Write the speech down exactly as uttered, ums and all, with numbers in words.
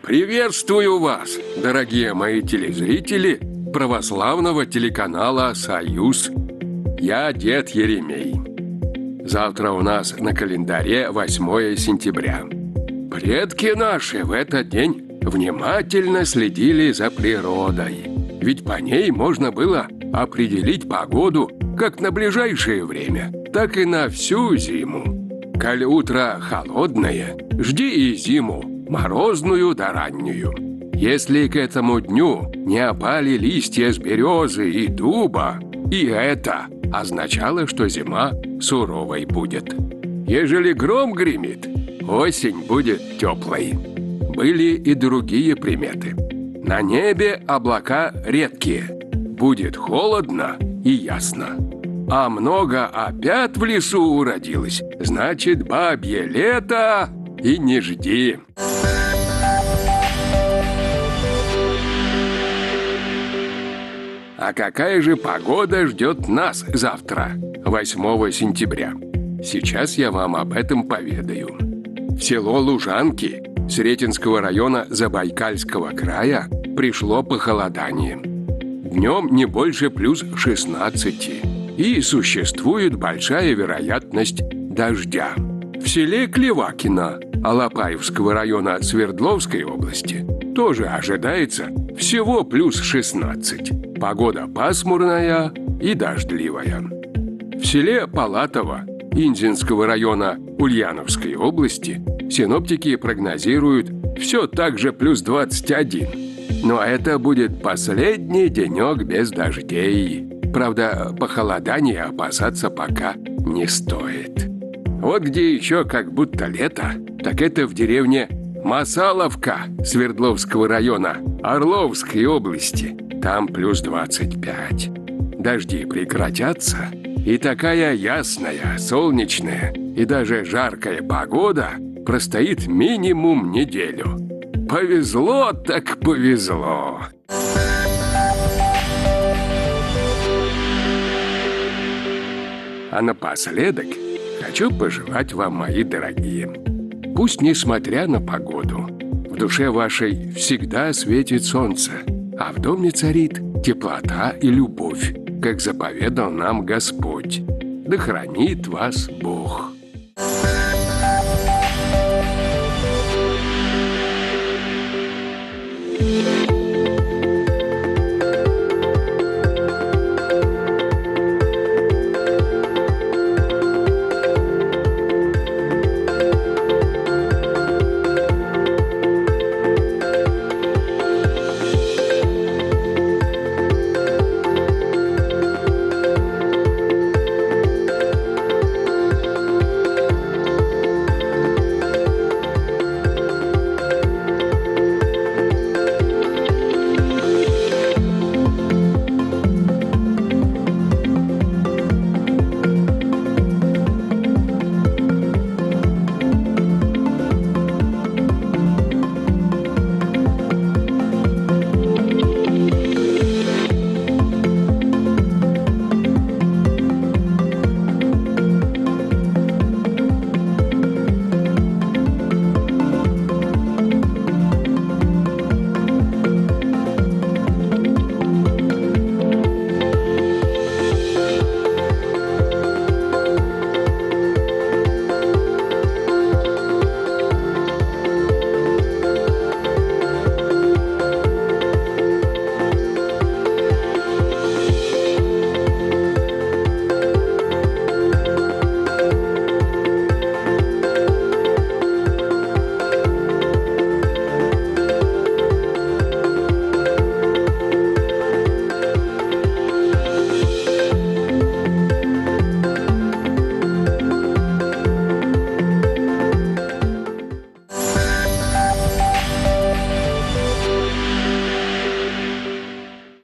Приветствую вас, дорогие мои телезрители православного телеканала «Союз». Я дед Еремей. Завтра у нас на календаре восьмое сентября. Предки наши в этот день внимательно следили за природой. Ведь по ней можно было определить погоду как на ближайшее время, так и на всю зиму. Коль утро холодное, жди и зиму, морозную да раннюю. Если к этому дню не опали листья с березы и дуба, и это означало, что зима суровой будет. Ежели гром гремит, осень будет теплой. Были и другие приметы. На небе облака редкие, будет холодно и ясно. А много опять в лесу уродилось, значит, бабье лето и не жди. А какая же погода ждет нас завтра, восьмого сентября? Сейчас я вам об этом поведаю. В село Лужанки Сретенского района Забайкальского края пришло похолодание. Днем не больше плюс шестнадцати. И существует большая вероятность дождя. В селе Клевакино Алапаевского района Свердловской области тоже ожидается всего плюс шестнадцать. Погода пасмурная и дождливая. В селе Палатово Инзинского района Ульяновской области синоптики прогнозируют все так же плюс двадцать один. Но это будет последний денек без дождей. Правда, похолодания опасаться пока не стоит. Вот где еще как будто лето, так это в деревне Масаловка Свердловского района Орловской области. Там плюс двадцать пять. Дожди прекратятся, и такая ясная, солнечная и даже жаркая погода простоит минимум неделю. Повезло так повезло. А напоследок хочу пожелать вам, мои дорогие, пусть, несмотря на погоду, в душе вашей всегда светит солнце, а в доме царит теплота и любовь, как заповедал нам Господь. Да хранит вас Бог. Thank you.